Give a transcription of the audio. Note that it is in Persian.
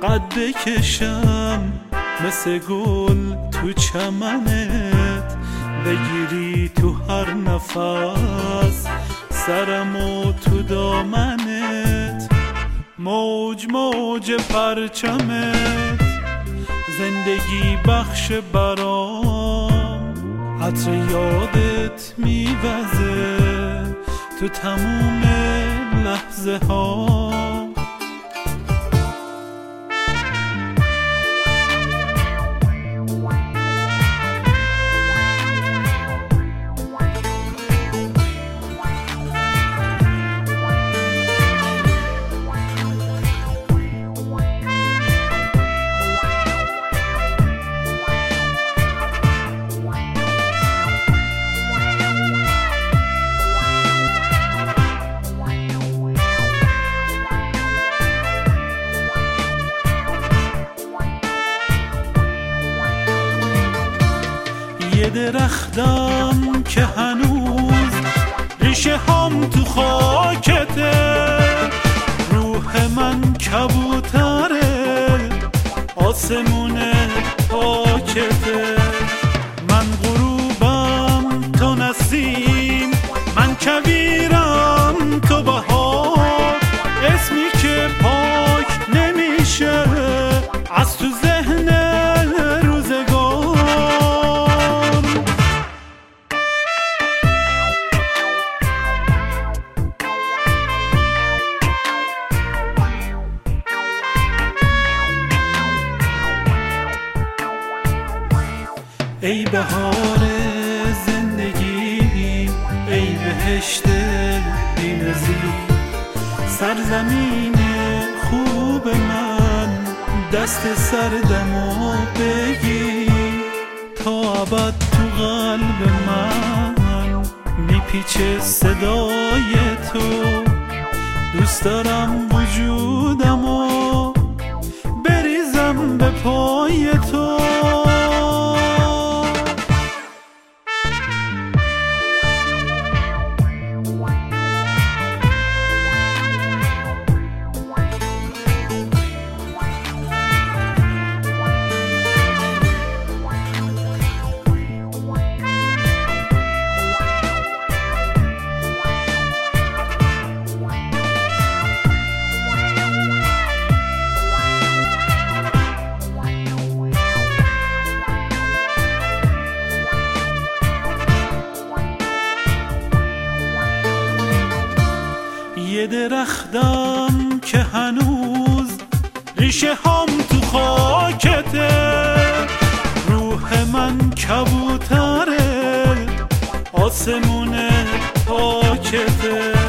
قد بکشم مثل گل تو چمنت، بگیری تو هر نفس سرمو تو دامنت، موج موج پرچمت زندگی بخش برام، عطر یادت میوزه تو تموم لحظه ها. یه درختم که هنوز ریشه هم تو خاکته، روح من کبوتره آسمون پاکته، من غروبم تو نسیم، من کویرم تو بهار، اسمی که پاک نمیشه از تو ذهن روزگار. ای بهار زندگی، ای بهشت بی‌نظیر، سرزمین خوب من، دست سردمو بگیر، تا ابد تو قلب من میپیچه صدای تو، دوست دارم وجودمو بریزم به پای تو. یه درختم که هنوز ریشه هم تو خاکته، روح من کبوتره آسمون پاکته.